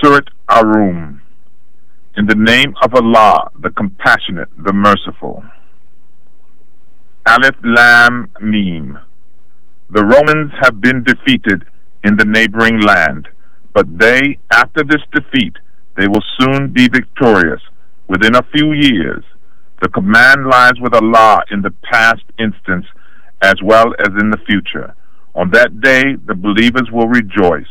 Surat Ar-Rum. In the name of Allah, the Compassionate, the Merciful. Alif Lam Mim. The Romans have been defeated in the neighboring land, but they, after this defeat, they will soon be victorious within a few years. The command lies with Allah in the past instance as well as in the future. On that day, the believers will rejoice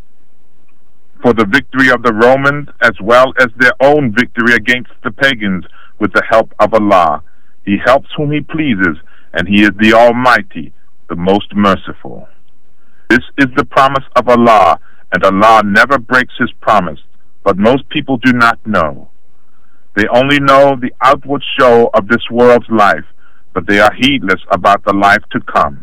for the victory of the Romans as well as their own victory against the pagans with the help of Allah. He helps whom He pleases, and He is the Almighty, the Most Merciful. This is the promise of Allah, and Allah never breaks His promise, but most people do not know. They only know the outward show of this world's life, but they are heedless about the life to come.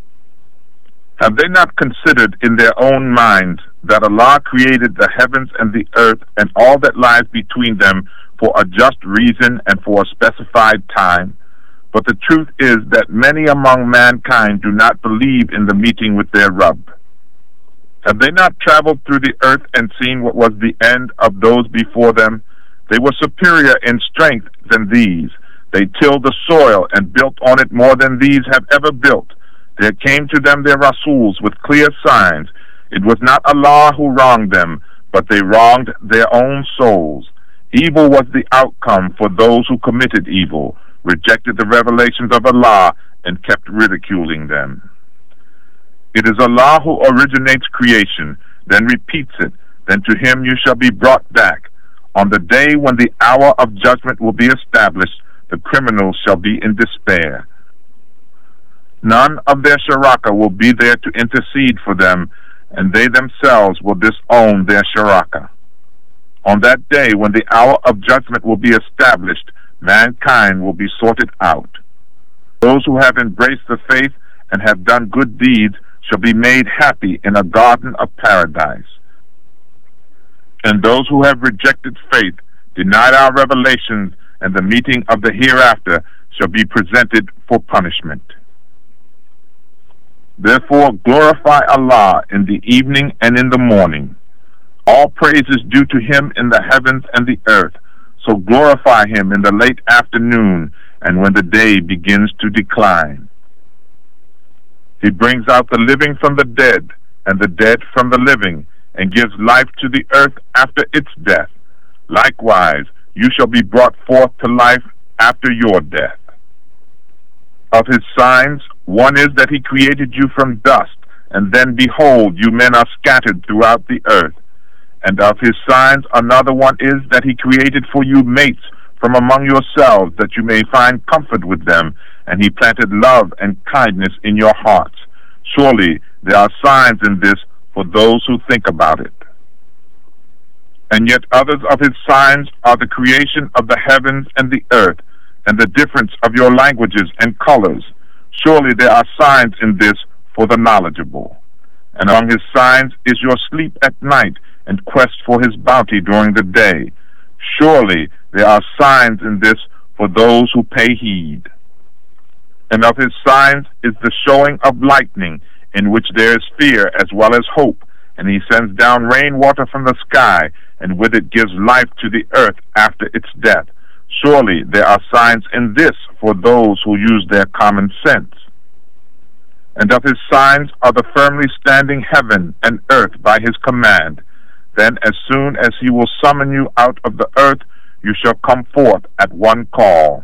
Have they not considered in their own minds that Allah created the heavens and the earth and all that lies between them for a just reason and for a specified time? But the truth is that many among mankind do not believe in the meeting with their Rabb. Have they not traveled through the earth and seen what was the end of those before them? They were superior in strength than these. They tilled the soil and built on it more than these have ever built. There came to them their Rasuls with clear signs. It was not Allah who wronged them, but they wronged their own souls. Evil was the outcome for those who committed evil, rejected the revelations of Allah, and kept ridiculing them. It is Allah who originates creation, then repeats it, then to Him you shall be brought back. On the day when the hour of judgment will be established, the criminals shall be in despair. None of their Shuraka will be there to intercede for them, and they themselves will disown their Shuraka. On that day when the hour of judgment will be established, mankind will be sorted out. Those who have embraced the faith and have done good deeds shall be made happy in a garden of paradise. And those who have rejected faith, denied our revelations, and the meeting of the hereafter shall be presented for punishment. Therefore glorify Allah in the evening and in the morning. All praise is due to Him in the heavens and the earth, so glorify Him in the late afternoon and when the day begins to decline. He brings out the living from the dead and the dead from the living, and gives life to the earth after its death. Likewise, you shall be brought forth to life after your death. Of His signs, one is that He created you from dust, and then behold, you men are scattered throughout the earth. And of His signs, another one is that He created for you mates from among yourselves, that you may find comfort with them, and He planted love and kindness in your hearts. Surely there are signs in this for those who think about it. And yet others of His signs are the creation of the heavens and the earth, and the difference of your languages and colors. Surely there are signs in this for the knowledgeable. And among His signs is your sleep at night, and quest for His bounty during the day. Surely there are signs in this for those who pay heed. And of His signs is the showing of lightning, in which there is fear as well as hope, and He sends down rainwater from the sky, and with it gives life to the earth after its death. Surely there are signs in this for those who use their common sense. And of His signs are the firmly standing heaven and earth by His command. Then as soon as He will summon you out of the earth, you shall come forth at one call.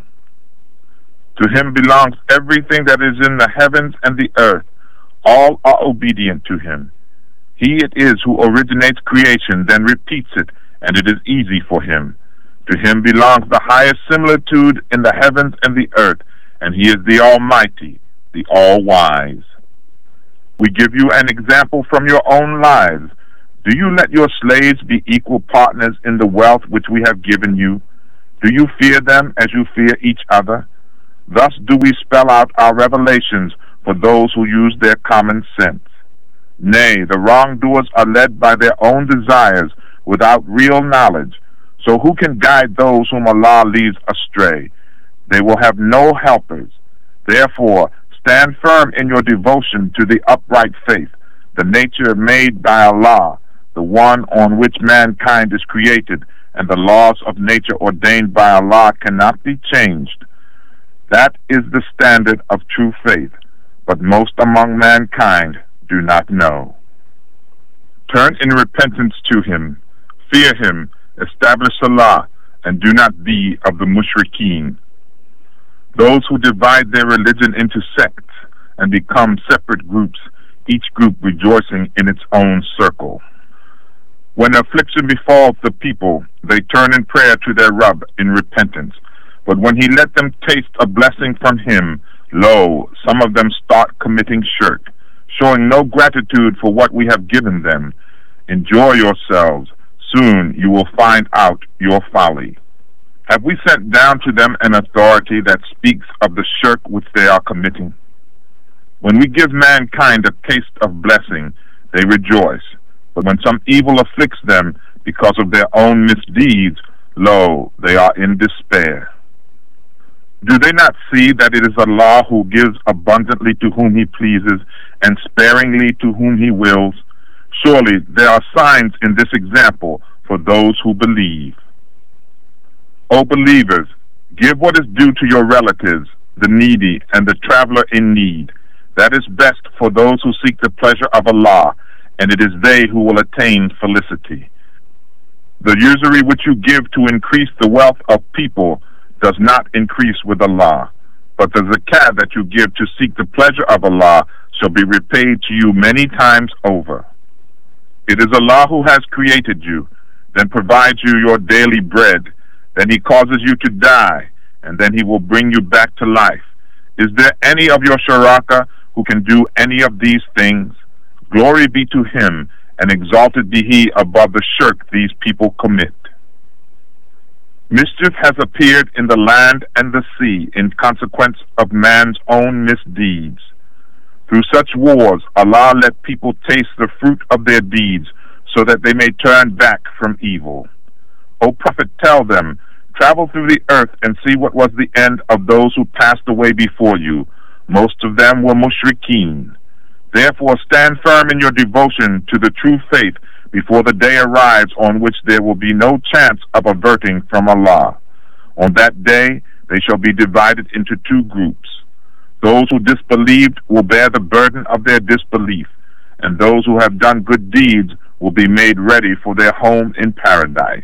To Him belongs everything that is in the heavens and the earth. All are obedient to Him. He it is who originates creation, then repeats it, and it is easy for Him. To Him belongs the highest similitude in the heavens and the earth, and He is the Almighty, the All-Wise. We give you an example from your own lives. Do you let your slaves be equal partners in the wealth which we have given you? Do you fear them as you fear each other? Thus do we spell out our revelations for those who use their common sense. Nay, the wrongdoers are led by their own desires without real knowledge. So who can guide those whom Allah leads astray? They will have no helpers. Therefore, stand firm in your devotion to the upright faith, the nature made by Allah. the one on which mankind is created, and the laws of nature ordained by Allah cannot be changed. That is the standard of true faith, but most among mankind do not know. Turn in repentance to Him, fear Him, establish Salah, and do not be of the mushrikeen. Those who divide their religion into sects and become separate groups, each group rejoicing in its own circle. When affliction befalls the people, they turn in prayer to their Rabb in repentance. But when He let them taste a blessing from Him, lo, some of them start committing shirk, showing no gratitude for what we have given them. Enjoy yourselves. Soon you will find out your folly. Have we sent down to them an authority that speaks of the shirk which they are committing? When we give mankind a taste of blessing, they rejoice. But when some evil afflicts them because of their own misdeeds, lo, they are in despair. Do they not see that it is Allah who gives abundantly to whom He pleases and sparingly to whom He wills? Surely there are signs in this example for those who believe. O believers, give what is due to your relatives, the needy, and the traveler in need. That is best for those who seek the pleasure of Allah, and it is they who will attain felicity. The usury which you give to increase the wealth of people does not increase with Allah, but the zakat that you give to seek the pleasure of Allah shall be repaid to you many times over. It is Allah who has created you, then provides you your daily bread, then He causes you to die, and then He will bring you back to life. Is there any of your shuraka who can do any of these things? Glory be to Him, and exalted be He above the shirk these people commit. Mischief has appeared in the land and the sea in consequence of man's own misdeeds. Through such wars, Allah let people taste the fruit of their deeds, so that they may turn back from evil. O Prophet, tell them, travel through the earth and see what was the end of those who passed away before you. Most of them were mushrikeen. Therefore stand firm in your devotion to the true faith before the day arrives on which there will be no chance of averting from Allah. On that day they shall be divided into two groups. Those who disbelieved will bear the burden of their disbelief, and those who have done good deeds will be made ready for their home in paradise,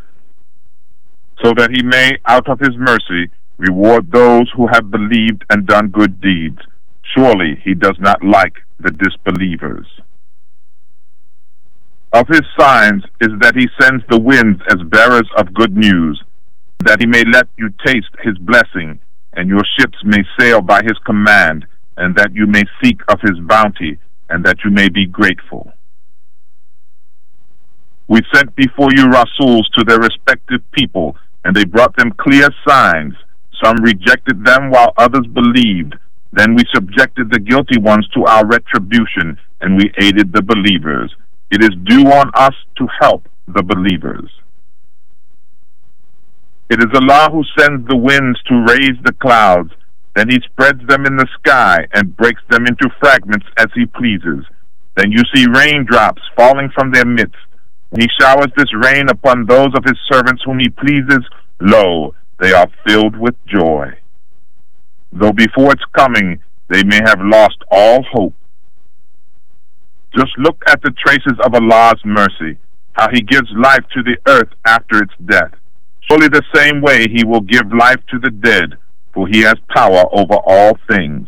so that He may, out of His mercy, reward those who have believed and done good deeds. Surely He does not like the disbelievers. Of His signs is that He sends the winds as bearers of good news, that He may let you taste His blessing, and your ships may sail by His command, and that you may seek of His bounty, and that you may be grateful. We sent before you Rasuls to their respective people, and they brought them clear signs. Some rejected them while others believed. Then we subjected the guilty ones to our retribution, and we aided the believers. It is due on us to help the believers. It is Allah who sends the winds to raise the clouds. Then He spreads them in the sky and breaks them into fragments as He pleases. Then you see raindrops falling from their midst. When He showers this rain upon those of His servants whom He pleases, lo, they are filled with joy. Though before its coming they may have lost all hope. Just look at the traces of Allah's mercy, how He gives life to the earth after its death. Surely the same way He will give life to the dead, for He has power over all things.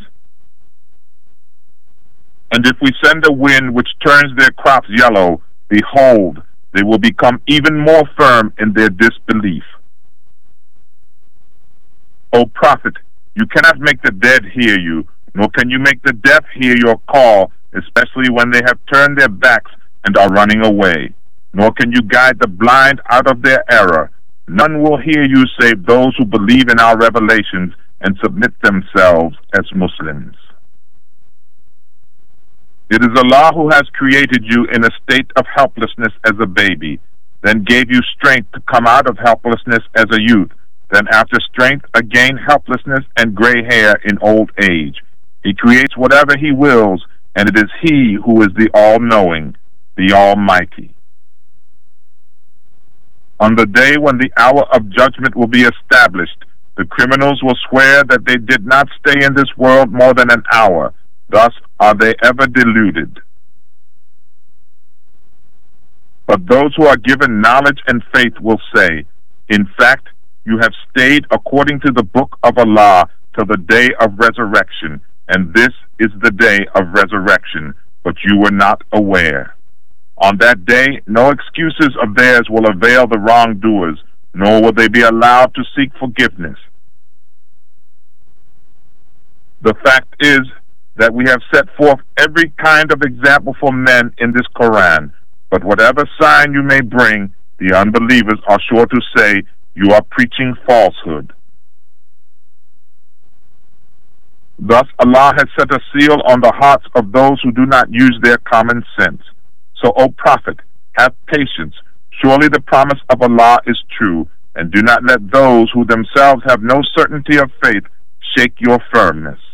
And if we send a wind which turns their crops yellow, behold, they will become even more firm in their disbelief. O Prophet, you cannot make the dead hear you, nor can you make the deaf hear your call, especially when they have turned their backs and are running away. Nor can you guide the blind out of their error. None will hear you save those who believe in our revelations and submit themselves as Muslims. It is Allah who has created you in a state of helplessness as a baby, then gave you strength to come out of helplessness as a youth, then after strength again helplessness and gray hair in old age. He creates whatever He wills, and it is He who is the all-knowing, the Almighty. On the day when the hour of judgment will be established, the criminals will swear that they did not stay in this world more than an hour. Thus are they ever deluded. But those who are given knowledge and faith will say, in fact, you have stayed according to the book of Allah till the day of resurrection, and this is the day of resurrection, but you were not aware. On that day, no excuses of theirs will avail the wrongdoers, nor will they be allowed to seek forgiveness. The fact is that we have set forth every kind of example for men in this Quran, but whatever sign you may bring, the unbelievers are sure to say, you are preaching falsehood. Thus Allah has set a seal on the hearts of those who do not use their common sense. So, O Prophet, have patience. Surely the promise of Allah is true, and do not let those who themselves have no certainty of faith shake your firmness.